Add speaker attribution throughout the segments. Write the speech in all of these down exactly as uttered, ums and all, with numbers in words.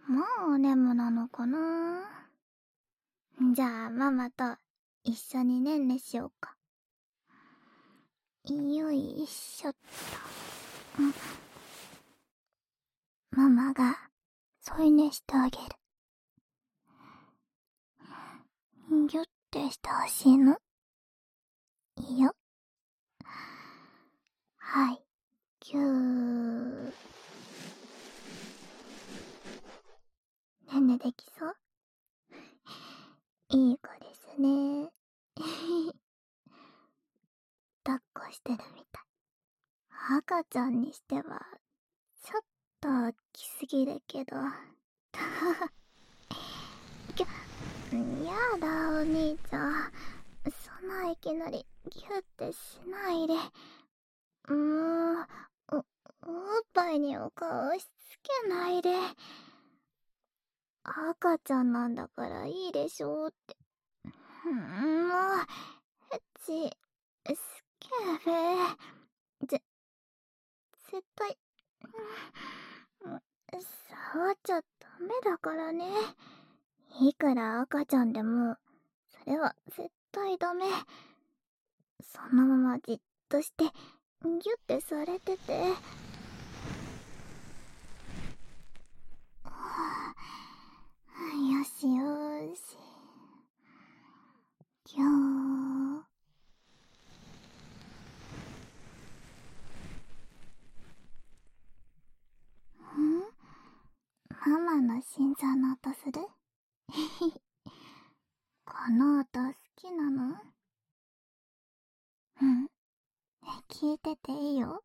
Speaker 1: もうお眠なのかな。じゃあママと一緒にねんねしようか。よいしょっと。ママが添い寝してあげる。ギュッてしてほしいの。いいよ。はい、ぎゅー。ねんねできそう？いい子ですね。抱っこしてるみたい。赤ちゃんにしてはちょっと大きすぎるけど。きゃ、やだお兄ちゃん、そんないきなりギュってしないで。もう お, おっぱいにお顔押し付けないで。赤ちゃんなんだからいいでしょって。もうエッチスケベ。ぜ絶対触っちゃダメだからね。いくら赤ちゃんでもそれは絶対ダメ。そのままじっとしてギュってされてて。よしよーし。ぎょー。ん？ママの心臓の音する？この音好きなの？うん。聞いてていいよ。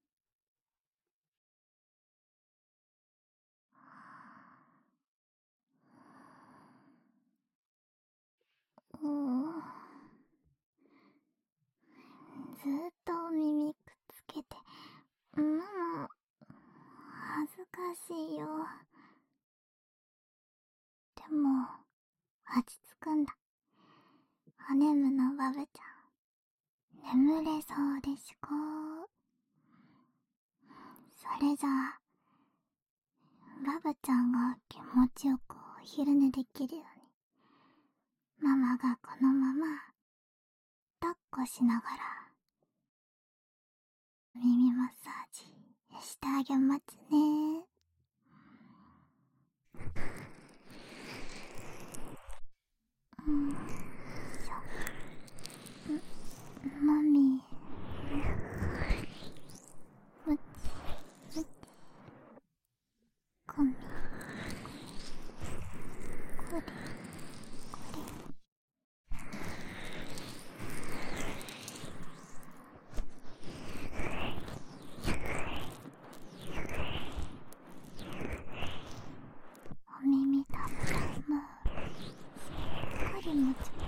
Speaker 1: おー。ずーっとお耳くっつけて。ママ、恥ずかしいよ。でも、落ち着くんだ。おねむのバブちゃん。眠れそうでしこ。それじゃあ、バブちゃんが気持ちよくお昼寝できるように、ママがこのまま抱っこしながら耳マッサージしてあげますね。うん、マミー、むちむち、コミ、これこれ。お耳たぶらもしっかりもちもちして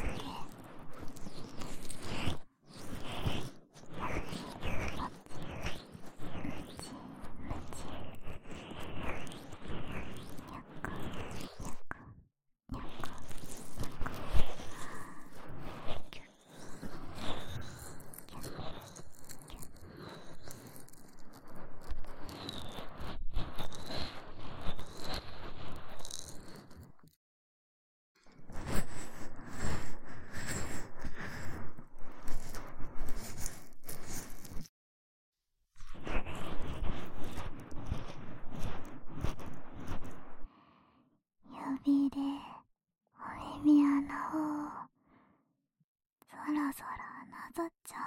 Speaker 1: 指でお耳穴をそろそろなぞっちゃ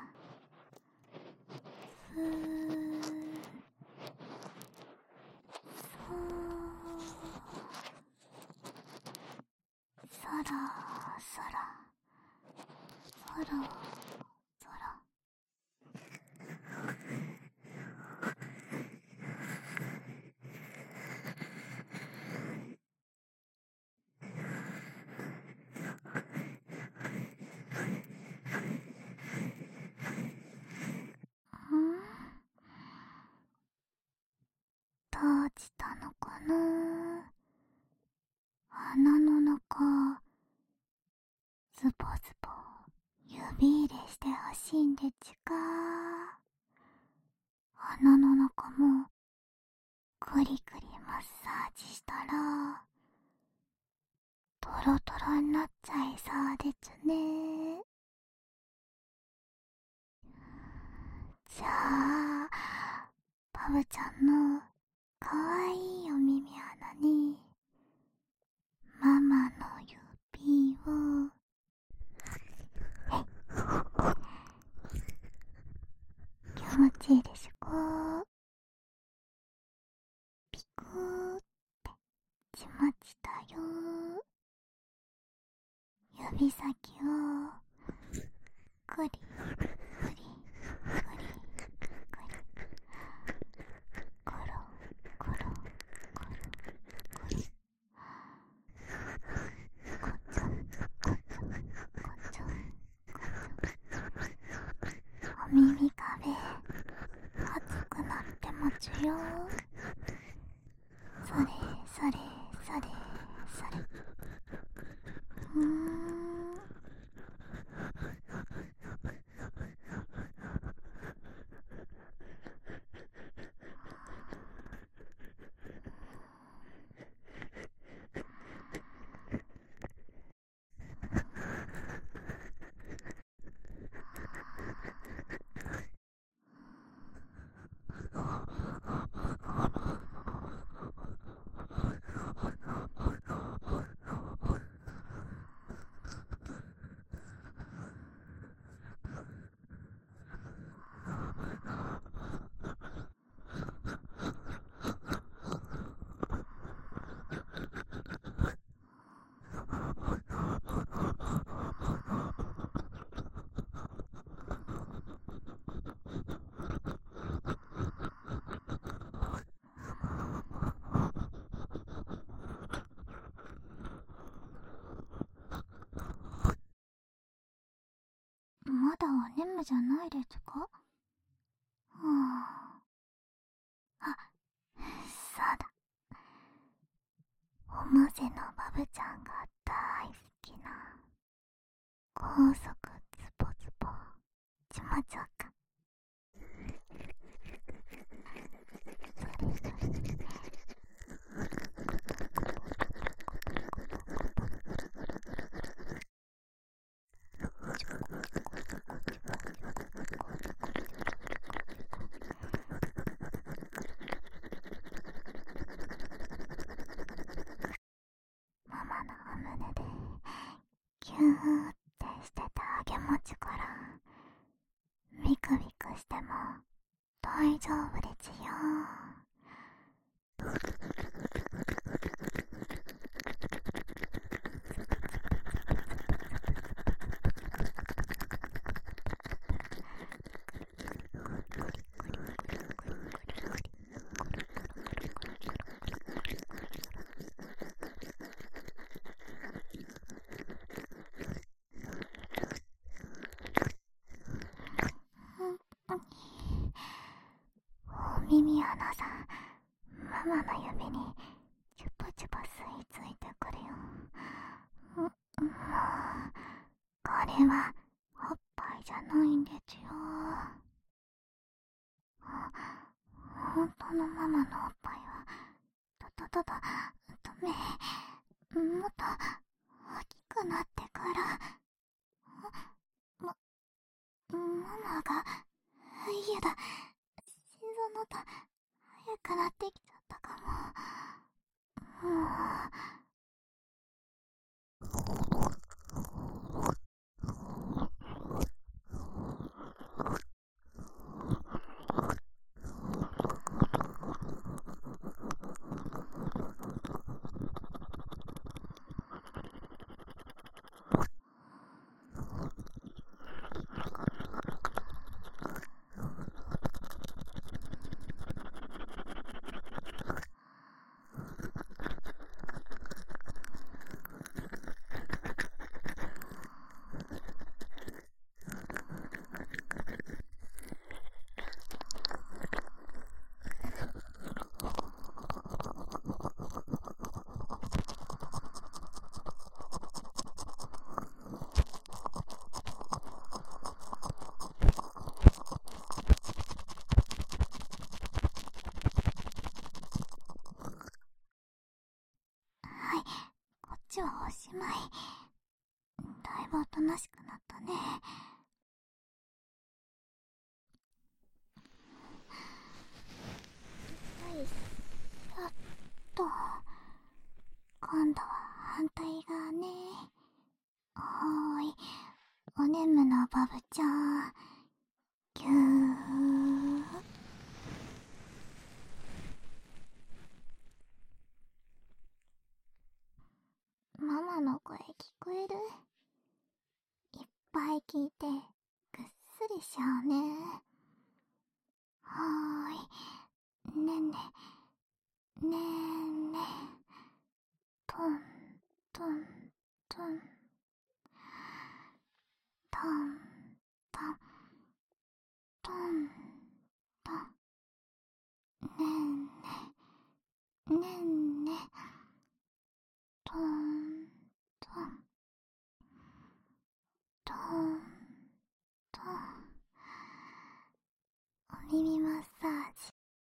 Speaker 1: う。ふー、そうそろそろそろそろ。ん？閉じたのかな。鼻の中ズボズボ指入れしてほしいんでちか。鼻の中もクリクリッサージしたらトロトロになっちゃいそうですね。じゃあパブちゃんのかわいいお耳穴にママの指を気持ちいいでしょ。こうピクーってしましたよ。指先をクリクリクリクリコロコロコロコロコチョコチョコチョお耳壁熱くなってますよ。それそれそれそれ。うーん。まだお眠じゃないですか？はあ。あ、そうだ。おもせのバブちゃんが大好きな高速ズボズボしましょうか。それそれ。ママのお胸でキューってしてたあげもちからビクビクしても大丈夫ですよ。お耳穴さん、ママの指にチュパチュパ吸い付いてくるよ。もうこれはおっぱいじゃないんですよ。本当のママのおっぱいはただただダメ、もっと大きくなってからま、ママがいやだ、心臓の音早くなってきちゃったかも。もうちはおしまい。だいぶおとなしくなったね。よいしょっと。今度は反対側ね。はーい。おねむのバブちゃん。ぎゅー。ママの声聞こえる？いっぱい聞いてぐっすりしようね。はーい。ねんね。ねんね。トントントン。トントントントン。ねんね。ねんね。トントントントン。お耳マッサージ。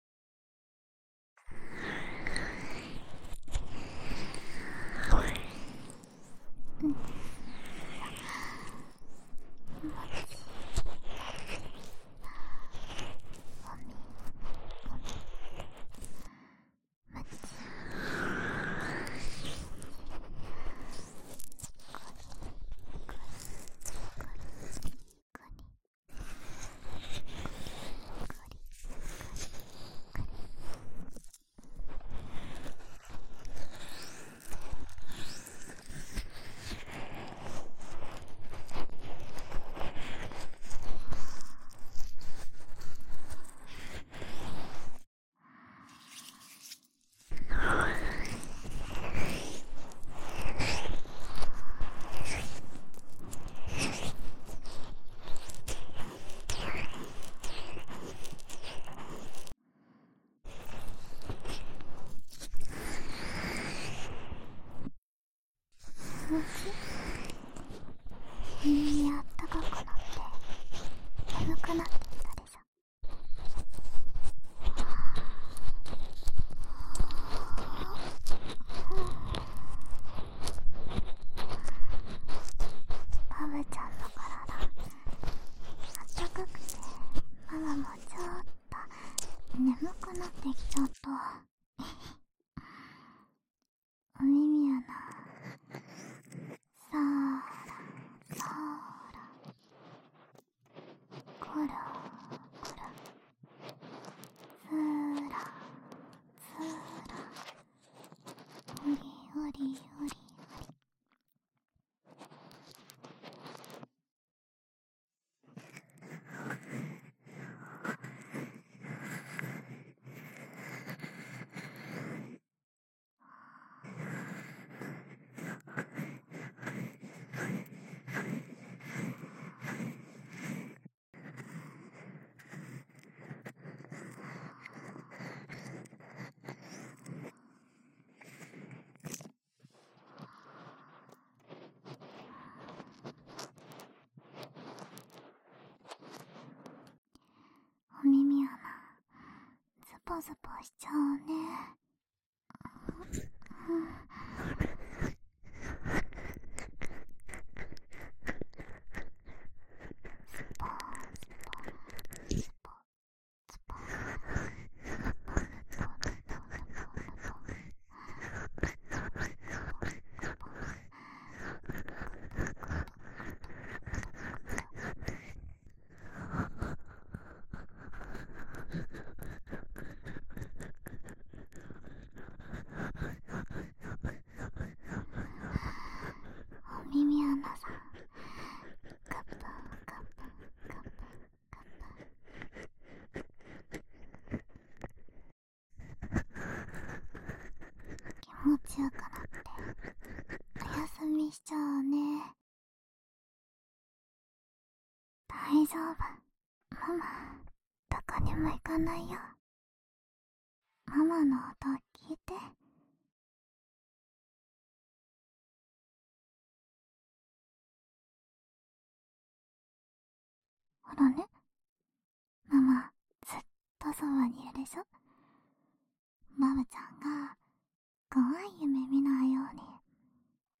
Speaker 1: うん。気持ちいい。おみおみまち気持ち耳あったかくなって眠くなってきたでしょ。バブちゃんの体あったかくてママもちょっと眠くなってきちゃった。お耳やな。そーらそーらこらこらすーらすーらおりおりおりおり。お耳やな。ズポズポしちゃうね。うん。スポースポスポスポお耳穴さん。カップンカップンカップンカップン。気持ちよくなってお休みしちゃうね。大丈夫。ママどこにも行かないよ。ママの音聞いて。ほらね、ママずっとそばにいるでしょ。ママちゃんが怖い夢見ないように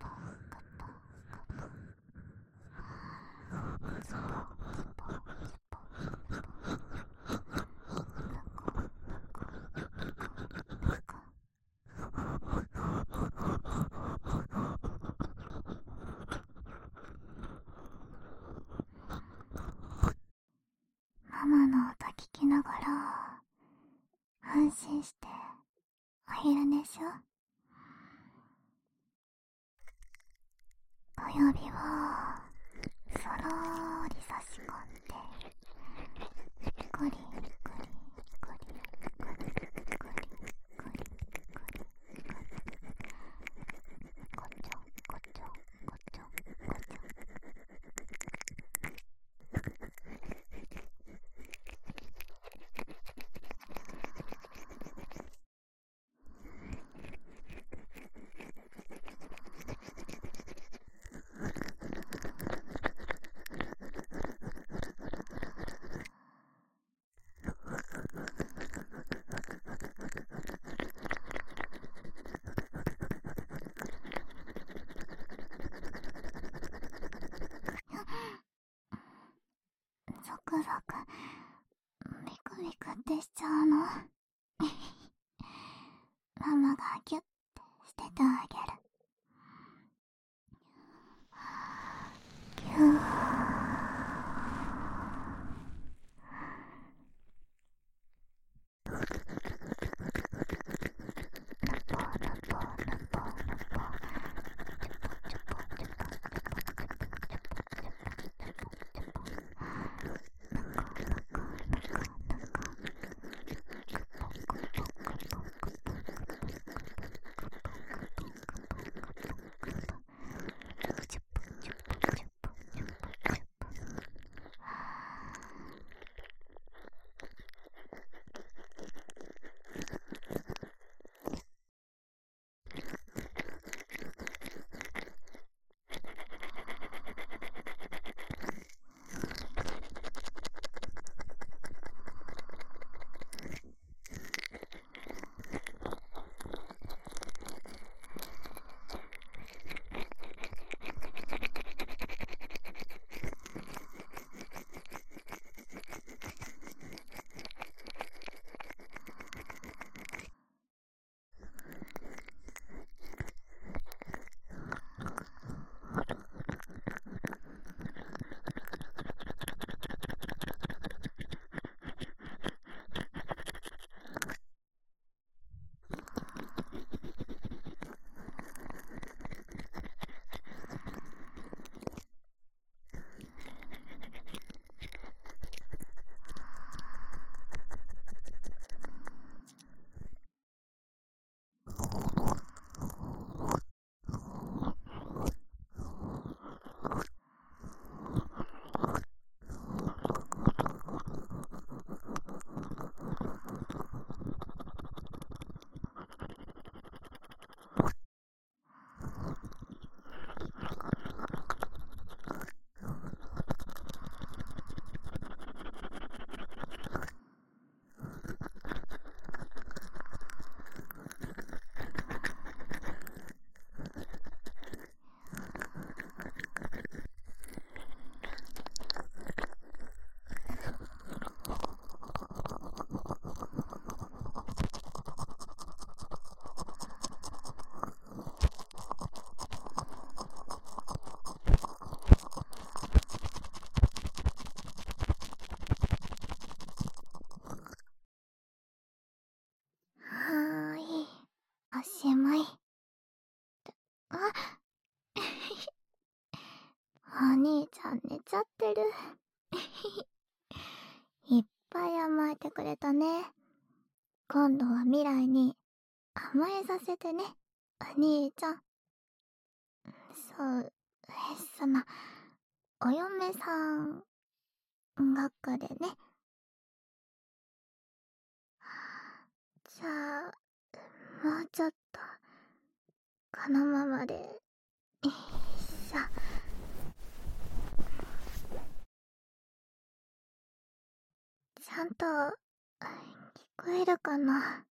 Speaker 1: ママの音聞きながら安心してお昼寝しよ。お指をそろーり差し込んでゴリゴリゴリゴリゴリゴリゴリゴリゴチョゴチョゴチョゴチョ。ゾクゾクビクビクってしちゃうの。ママがギュッてしててあげる。ギュー。おしまい。あお兄ちゃん寝ちゃってる。いっぱい甘えてくれたね。今度は未来に甘えさせてね、お兄ちゃん。そう、その、お嫁さんごっこでね。じゃあ、もうちょっと、このままで、よいしょ。 ゃんと聞こえるかな。